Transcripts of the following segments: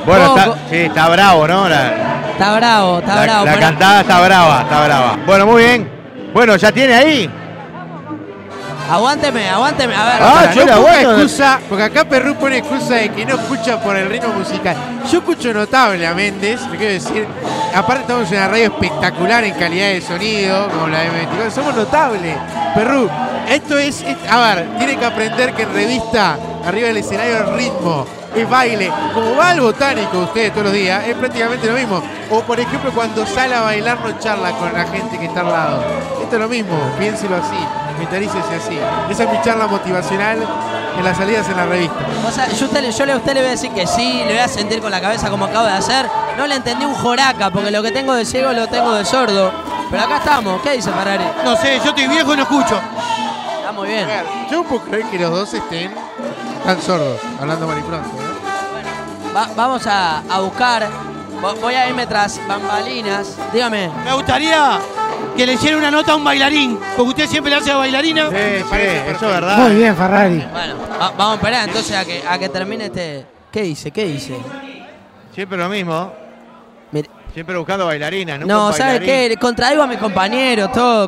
Bueno, está bravo, ¿no? Está bravo. La cantada está brava. Bueno, muy bien. Bueno, ¿ya tiene ahí? Aguánteme, a ver. Yo pongo excusa, porque acá Perru pone excusa de que no escucha por el ritmo musical. Yo escucho notable a Méndez, le quiero decir. Aparte estamos en una radio espectacular en calidad de sonido, como la M24. Somos notables. Perru, esto es, a ver, tiene que aprender que en revista, arriba del escenario, el ritmo, el baile, como va al botánico ustedes todos los días, es prácticamente lo mismo. O por ejemplo, cuando sale a bailar no charla con la gente que está al lado. Esto es lo mismo, piénselo así. Mentarícese así. Esa es mi charla motivacional en las salidas en la revista. O sea, yo a usted le voy a decir que sí, le voy a sentir con la cabeza como acabo de hacer. No le entendí un joraca, porque lo que tengo de ciego lo tengo de sordo. Pero acá estamos. ¿Qué dice Ferrari? No sé, yo estoy viejo y no escucho. Está muy bien. Yo no puedo creer que los dos estén tan sordos, hablando mal y pronto. Bueno, vamos a buscar. Voy a irme tras bambalinas. Dígame. Me gustaría que le hiciera una nota a un bailarín, porque usted siempre le hace a bailarina. Sí, eso es verdad. Muy bien, Ferrari. Bueno, vamos a esperar entonces a que termine este... ¿Qué dice? Siempre lo mismo. Mire. Siempre buscando bailarinas. No, ¿sabe qué? Contradigo a mis compañeros,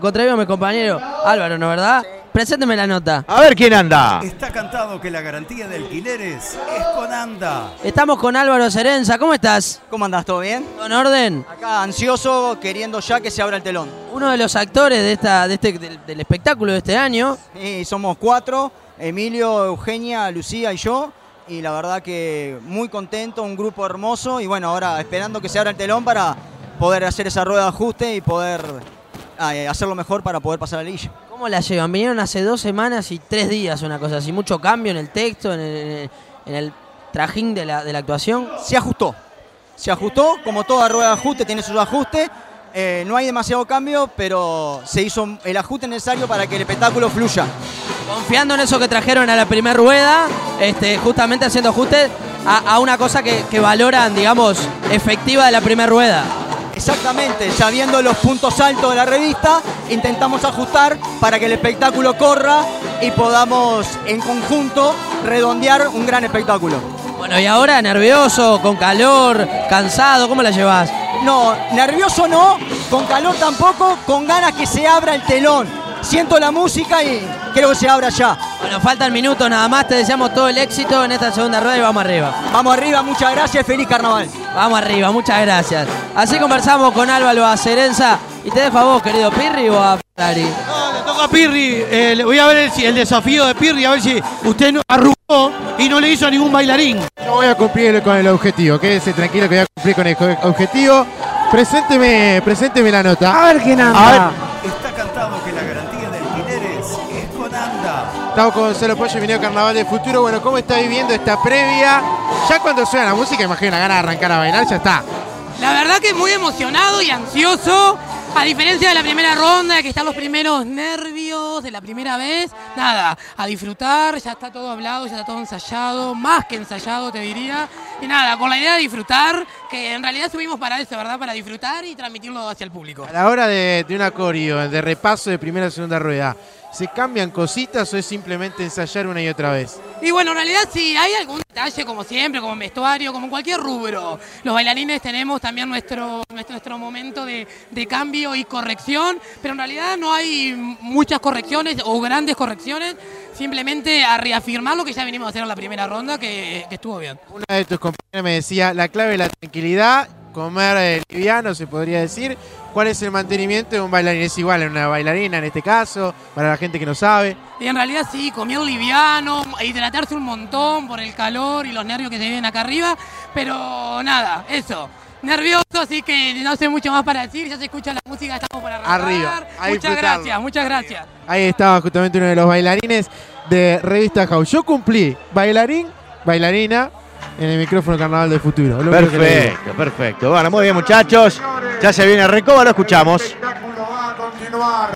Álvaro, ¿no verdad? Sí. Presénteme la nota. A ver quién anda. Está cantado que la garantía de alquileres es con ANDA. Estamos con Álvaro Cerenza. ¿Cómo estás? ¿Cómo andás? ¿Todo bien? ¿Todo en orden? Acá ansioso, queriendo ya que se abra el telón. Uno de los actores del espectáculo de este año. Sí, somos 4, Emilio, Eugenia, Lucía y yo. Y la verdad que muy contento, un grupo hermoso. Y bueno, ahora esperando que se abra el telón para poder hacer esa rueda de ajuste y poder hacerlo mejor para poder pasar a la liguilla. ¿Cómo la llevan? Vinieron hace 2 semanas y 3 días, una cosa así. Mucho cambio en el texto, en el trajín de la actuación. Se ajustó, como toda rueda de ajuste, tiene sus ajustes. No hay demasiado cambio, pero se hizo el ajuste necesario para que el espectáculo fluya. Confiando en eso que trajeron a la primera rueda, justamente haciendo ajustes a una cosa que valoran, digamos, efectiva de la primera rueda. Exactamente, sabiendo los puntos altos de la revista, intentamos ajustar para que el espectáculo corra y podamos en conjunto redondear un gran espectáculo. Bueno, y ahora nervioso, con calor, cansado, ¿cómo la llevas? No, nervioso no, con calor tampoco, con ganas que se abra el telón. Siento la música y creo que se abra ya. Bueno, faltan minutos nada más, te deseamos todo el éxito en esta segunda rueda y vamos arriba. Vamos arriba, muchas gracias, feliz carnaval. Vamos arriba, muchas gracias. Así conversamos con Álvaro Cerenza. Y te dejo a vos, querido Pirri, o a Ferrari. No, le toca a Pirri. Voy a ver el desafío de Pirri, a ver si usted no arrugó y no le hizo a ningún bailarín. Yo voy a cumplir con el objetivo, quédese tranquilo que voy a cumplir con el objetivo. Presénteme la nota. A ver quién anda. Está cantado que la garantía de alquileres es con ANDA. Estamos con Gonzalo Pollo, bienvenido Carnaval del Futuro. Bueno, ¿cómo está viviendo esta previa? Ya cuando suena la música, imagino la gana de arrancar a bailar, ya está. La verdad que muy emocionado y ansioso. A diferencia de la primera ronda, que están los primeros nervios de la primera vez, nada, a disfrutar, ya está todo hablado, ya está todo ensayado, más que ensayado te diría. Y nada, con la idea de disfrutar, que en realidad subimos para eso, ¿verdad? Para disfrutar y transmitirlo hacia el público. A la hora de un acorio, de repaso de primera y segunda rueda, ¿se cambian cositas o es simplemente ensayar una y otra vez? Y bueno, en realidad sí, hay algún detalle como siempre, como en vestuario, como en cualquier rubro. Los bailarines tenemos también nuestro momento de cambio y corrección, pero en realidad no hay muchas correcciones o grandes correcciones, simplemente a reafirmar lo que ya vinimos a hacer en la primera ronda, que estuvo bien. Una de tus compañeras me decía, la clave es la tranquilidad, comer liviano se podría decir. ¿Cuál es el mantenimiento de un bailarín? ¿Es igual en una bailarina en este caso? Para la gente que no sabe. Y en realidad sí, comer liviano, hidratarse un montón por el calor y los nervios que se viven acá arriba, pero nada, eso. Nervioso, así que no sé mucho más para decir, ya se escucha la música, estamos por arrancar. Arriba, muchas gracias. Ahí estaba justamente uno de los bailarines de Revista House. Yo cumplí bailarina en el micrófono Carnaval del Futuro. Perfecto. Bueno, muy bien muchachos. Ya se viene Recoba, lo escuchamos.